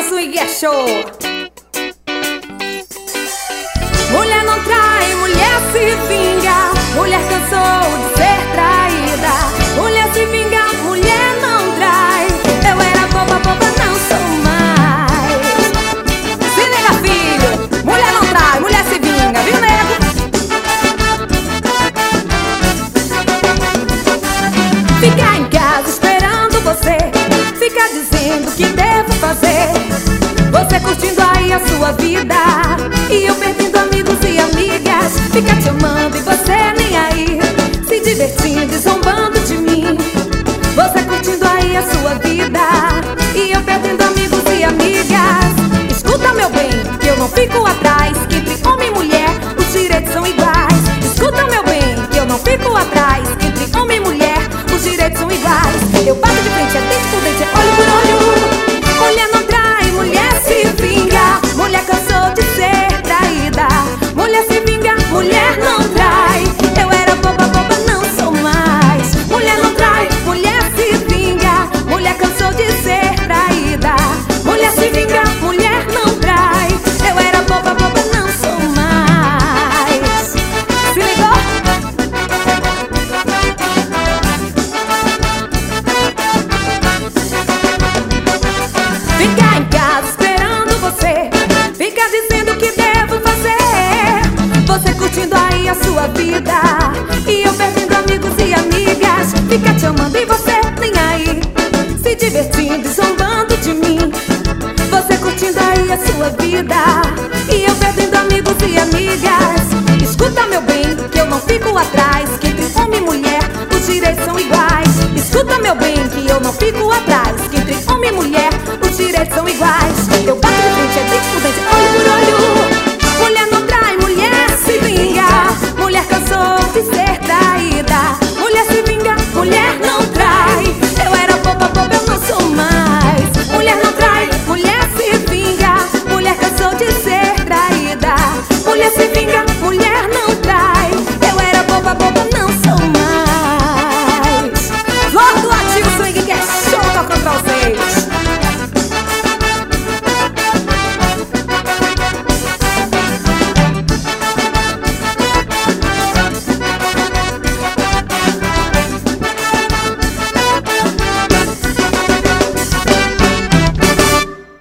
swing é show. Mulher não trai, mulher se vinga. Mulher cansou de ser traída. Mulher se vinga, mulher não trai. Eu era boba, boba, não sou mais. Se liga, filho, mulher não trai, mulher se vinga, viu, nego? Ficar em casa esperando você, fica dizendo o que devo fazer. Você curtindo aí a sua vida e eu perdendo amigos e amigas. Fica te amando e você nem aí, se divertindo e zombando de mim. Você curtindo aí a sua vida e eu perdendo amigos e amigas. Escuta, meu bem, que eu não fico atrás. Que entre homem e mulher os direitos são iguais. Escuta, meu bem, que eu não fico atrás. Que entre homem e mulher os direitos são iguais. Eu bato de frente, é dente por dente, é olho por olho. Mulher não trai, mulher se vinga. Mulher cansou de ser traída. Mulher se vinga, mulher não trai. Eu era boba, boba, não sou mais. Mulher não trai, mulher se vinga. Mulher cansou de ser traída. Mulher se vinga, mulher não trai. Eu era boba, boba, não sou mais. Se ligou? Fica em casa esperando você, fica dizendo o que devo fazer. Você curtindo aí a sua vida e eu perdendo amigos e amigas. Fica te amando e você nem aí, se divertindo e zombando de mim. Você curtindo aí a sua vida e eu perdendo amigos e amigas. Escuta, meu bem, que eu não fico atrás. Que entre homem e mulher os direitos são iguais. Escuta, meu bem, que eu não fico atrás. Que entre homem e mulher os direitos são iguais. Eu